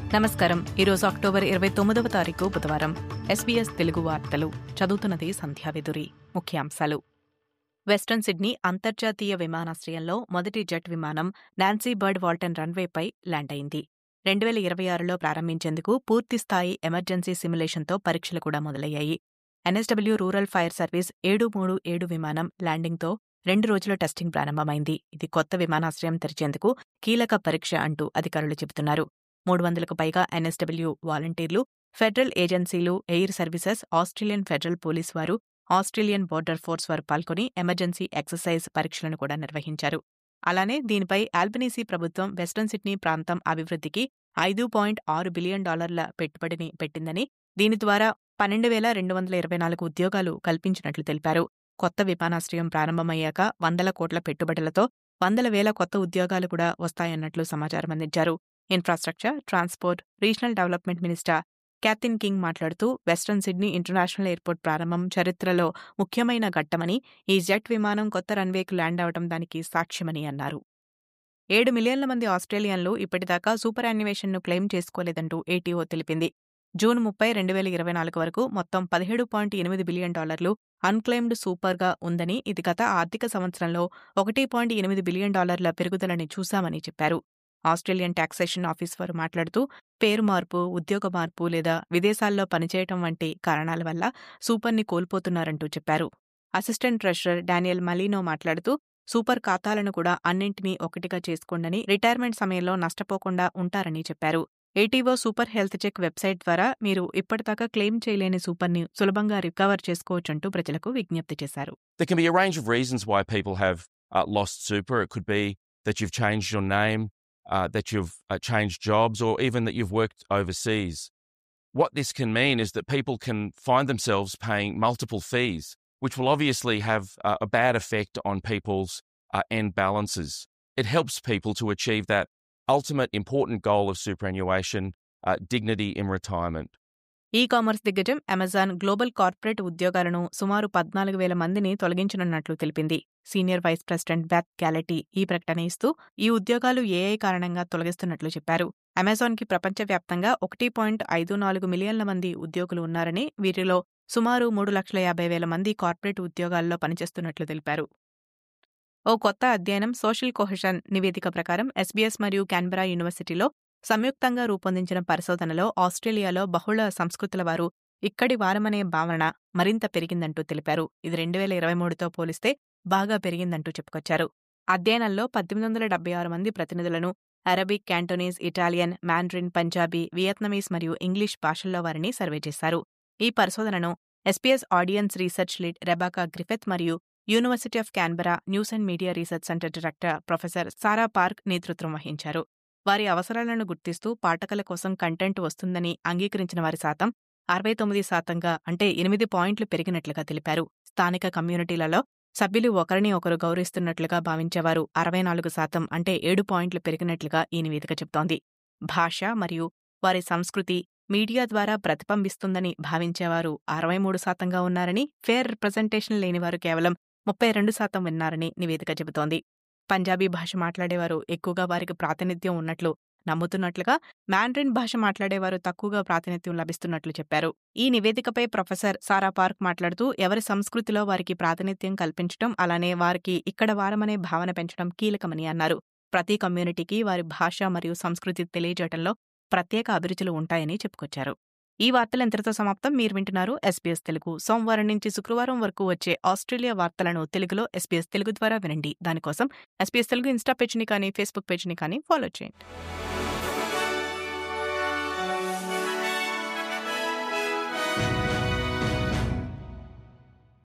నమస్కారం. ఈరోజు అక్టోబర్ 29వ తారీఖు బుధవారం. SBS తెలుగు వార్తలు చదువుతున్నది సంధ్యావిదురి. ముఖ్యాంశాలు. వెస్టర్న్ సిడ్నీ అంతర్జాతీయ విమానాశ్రయంలో మొదటి జెట్ విమానం నాన్సీ బర్డ్ వాల్టన్ రన్వేపై ల్యాండ్ అయింది. 2026లో ప్రారంభించేందుకు పూర్తిస్థాయి ఎమర్జెన్సీ సిమ్యులేషన్తో పరీక్షలు కూడా మొదలయ్యాయి. NSW రూరల్ ఫైర్ సర్వీస్ 737 విమానం ల్యాండింగ్తో 2 రోజుల టెస్టింగ్ ప్రారంభమైంది. ఇది కొత్త విమానాశ్రయం తెరిచేందుకు కీలక పరీక్ష అంటూ అధికారులు చెబుతున్నారు. 300కు పైగా NSW వాలంటీర్లు, ఫెడరల్ ఏజెన్సీలు, air services, Australian federal police వారు, ఆస్ట్రేలియన్ బోర్డర్ ఫోర్స్ వారు పాల్గొని ఎమర్జెన్సీ ఎక్సర్సైజ్ పరీక్షలను కూడా నిర్వహించారు. అలానే దీనిపై ఆల్బనీసీ ప్రభుత్వం వెస్టర్న్ సిడ్నీ ప్రాంతం అభివృద్ధికి $5.6 బిలియన్ పెట్టుబడిని పెట్టిందని, దీని ద్వారా 12,224 ఉద్యోగాలు కల్పించినట్లు తెలిపారు. కొత్త విమానాశ్రయం ప్రారంభమయ్యాక 100 కోట్ల పెట్టుబడులతో 100,000 కొత్త ఉద్యోగాలు కూడా వస్తాయన్నట్లు సమాచారం అందించారు. Infrastructure, transport, regional development minister Catherine King మాట్లాడుతూ వెస్టర్న్ సిడ్నీ ఇంటర్నేషనల్ ఎయిర్పోర్ట్ ప్రారంభం చరిత్రలో ముఖ్యమైన ఘట్టమని, ఈ జెట్ విమానం కొత్త రన్వేకు ల్యాండ్ అవడం దానికి సాక్ష్యమని అన్నారు. 7 మిలియన్ల మంది ఆస్ట్రేలియన్లు ఇప్పటిదాకా సూపర్ యాన్యువేషన్ను క్లెయిమ్ చేసుకోలేదంటూ ATO తెలిపింది. జూన్ 30, 2024 వరకు మొత్తం $17.8 బిలియన్ అన్క్లెయిమ్డ్ సూపర్గా ఉందని, ఇది గత ఆర్థిక సంవత్సరంలో $1.8 బిలియన్ పెరుగుదలని చూశామని చెప్పారు. ఆస్ట్రేలియన్ టాక్సేషన్ ఆఫీస్ వారు మాట్లాడుతూ పేరు మార్పు, ఉద్యోగ మార్పు లేదా విదేశాల్లో పనిచేయటం వంటి కారణాల వల్ల సూపర్ని కోల్పోతున్నారంటూ చెప్పారు. అసిస్టెంట్ ట్రెజరర్ డానియల్ మలీనో మాట్లాడుతూ సూపర్ ఖాతాలను కూడా అన్నింటినీ ఒకటిగా చేసుకోండని, రిటైర్మెంట్ సమయంలో నష్టపోకుండా ఉంటారని చెప్పారు. ATO super health check website ద్వారా మీరు ఇప్పటిదాకా క్లెయిమ్ చేయలేని సూపర్ని సులభంగా రికవర్ చేసుకోవచ్చంటూ ప్రజలకు విజ్ఞప్తి చేశారు. There can be a range of reasons why people have lost super. It could be that you've changed your name, that you've changed jobs, or even that you've worked overseas. What this can mean is that people can find themselves paying multiple fees, which will obviously have a bad effect on people's end balances. It helps people to achieve that ultimate important goal of superannuation, dignity in retirement. E-commerce దిగ్గజం Amazon global corporate ఉద్యోగాలను సుమారు 14,000 మందిని తొలగించనున్నట్లు తెలిపింది. Senior vice president Beth Galetti ఈ ప్రకటన ఇస్తూ ఈ ఉద్యోగాలు AI కారణంగా తొలగిస్తున్నట్లు చెప్పారు. అమెజాన్కి ప్రపంచవ్యాప్తంగా 1.54 మిలియన్ల మంది ఉద్యోగులు ఉన్నారని, వీరిలో సుమారు 3,50,000 మంది కార్పొరేట్ ఉద్యోగాల్లో పనిచేస్తున్నట్లు తెలిపారు. ఓ కొత్త అధ్యయనం సోషల్ కొహెషన్ నివేదిక ప్రకారం SBS మరియు కాన్బెరా యూనివర్సిటీలో సంయుక్తంగా రూపొందించిన పరిశోధనలో ఆస్ట్రేలియాలో బహుళ సంస్కృతుల వారు ఇక్కడి వారమనే భావన మరింత పెరిగిందంటూ తెలిపారు. ఇది 2023తో పోలిస్తే బాగా పెరిగిందంటూ చెప్పుకొచ్చారు. అధ్యయనంలో 1,876 మంది ప్రతినిధులను Arabic, Cantonese, Italian, Mandarin, Punjabi, Vietnamese మరియు ఇంగ్లీష్ భాషల్లో వారిని సర్వే చేశారు. ఈ పరిశోధనను SBS audience research lead Rebecca Griffith మరియు university of Canberra news and media research centre director professor Sara Park నేతృత్వం వహించారు. వారి అవసరాలను గుర్తిస్తూ పాఠకుల కోసం కంటెంట్ వస్తుందని అంగీకరించిన వారి శాతం 69%గా, అంటే 8 పాయింట్లు పెరిగినట్లుగా తెలిపారు. స్థానిక కమ్యూనిటీలలో సభ్యులు ఒకరిని ఒకరు గౌరవిస్తున్నట్లుగా భావించేవారు 64%, అంటే 7 పాయింట్లు పెరిగినట్లుగా ఈ నివేదిక చెబుతోంది. భాష మరియు వారి సంస్కృతి మీడియా ద్వారా ప్రతిబింబిస్తుందని భావించేవారు 63%గా ఉన్నారని, ఫేర్ రిప్రజెంటేషన్ లేనివారు కేవలం 32% ఉన్నారని నివేదిక చెబుతోంది. పంజాబీ భాష మాట్లాడేవారు ఎక్కువగా వారికి ప్రాతినిధ్యం ఉన్నట్లు నమ్ముతున్నట్లుగా, మాండ్రిన్ భాష మాట్లాడేవారు తక్కువగా ప్రాతినిధ్యం లభిస్తున్నట్లు చెప్పారు. ఈ నివేదికపై ప్రొఫెసర్ సారా పార్క్ మాట్లాడుతూ ఎవరి సంస్కృతిలో వారికి ప్రాతినిధ్యం కల్పించడం, అలానే వారికి ఇక్కడ వారమనే భావన పెంచడం కీలకమని అన్నారు. ప్రతి కమ్యూనిటీకి వారి భాష మరియు సంస్కృతి తెలియజేయడంలో ప్రత్యేక అభిరుచులు ఉంటాయని చెప్పుకొచ్చారు. ఈ వార్తలు ఎంతటితో సమాప్తం. మీరు వింటున్నారు SBS తెలుగు. సోమవారం నుంచి శుక్రవారం వరకు వచ్చే ఆస్ట్రేలియా వార్తలను తెలుగులో SBS తెలుగు ద్వారా వినండి. దానికోసం SBS తెలుగు ఇన్స్టా పేజ్ని కానీ, ఫేస్బుక్ పేజ్ని కానీ ఫాలో చేయండి.